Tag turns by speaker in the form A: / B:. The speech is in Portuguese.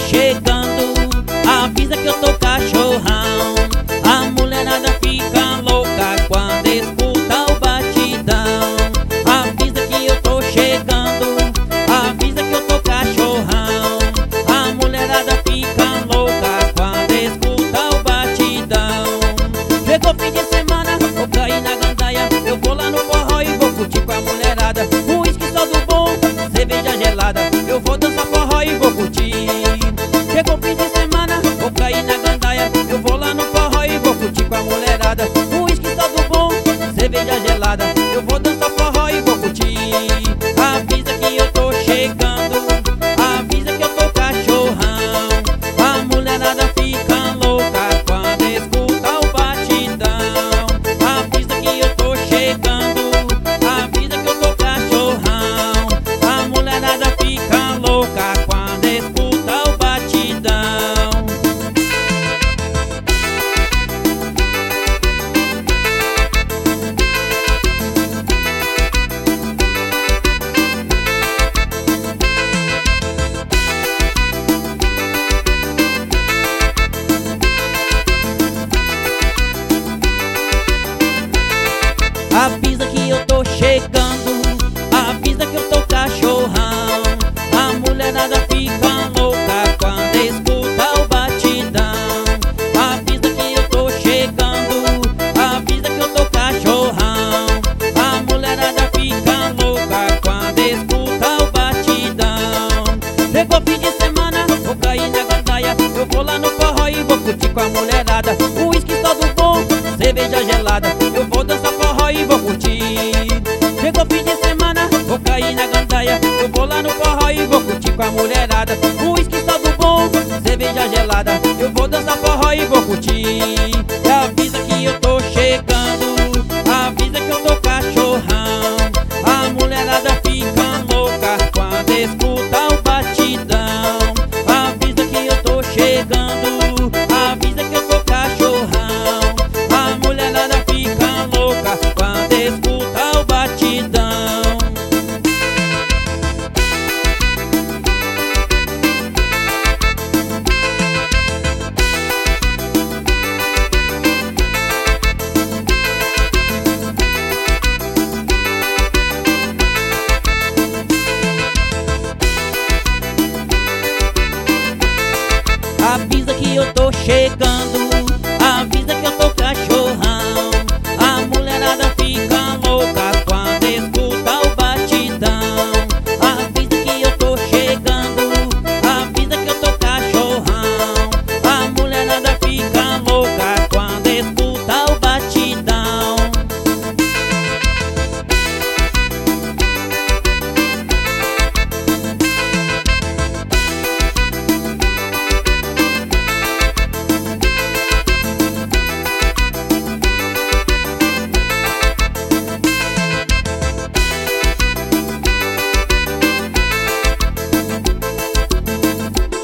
A: chegando, avisa que eu tô cachorrão. A mulherada fica louca quando escuta o batidão. Avisa que eu tô chegando, avisa que eu tô cachorrão. A mulherada fica louca quando escuta o batidão. Chegou fim de semana, vou cair na gandaia. Eu vou lá no forró e vou curtir com a mulherada. Um uísque só do bom, cerveja gelada. Eu vou dançar forró e vou curtir. Chegou fim de semana, vou cair na gandaia. Eu vou lá no forró e vou curtir com a mulherada. Um uísque só do bom, cerveja gelada. Eu vou dançar forró e vou curtir. Avisa que eu tô chegando, avisa que eu tô cachorrão. A mulherada fica louca quando escuta o batidão. Avisa que eu tô chegando, avisa que eu tô cachorrão. A mulherada fica louca quando escuta o batidão. Avisa que eu tô chegando, avisa que eu tô cachorrão. A mulherada fica louca quando escuta o batidão. Avisa que eu tô chegando, avisa que eu tô cachorrão. A mulherada fica louca quando escuta o batidão. Chegou fim de semana, vou cair na gandaia. Eu vou lá no forró e vou curtir com a mulherada. Um uísque só do bom, cerveja gelada. Eu vou dançar forró e vou curtir. Chegou fim de semana, vou cair na gandaia. Eu vou lá no forró e vou curtir com a mulherada. Um uísque só do bom, cerveja gelada. Eu vou dançar forró e vou curtir.